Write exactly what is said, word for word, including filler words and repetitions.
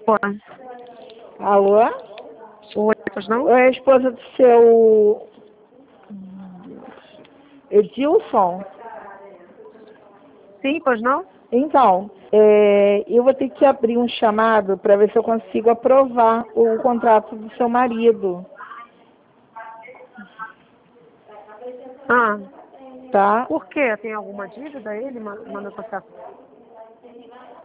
Oi, Alô? oi, pois não? Oi, a esposa do seu Edilson? Sim, pois não? Então, é, eu vou ter que abrir um chamado para ver se eu consigo aprovar o contrato do seu marido, Ah, tá? por quê? Tem alguma dívida ele? ma- Mandou passar.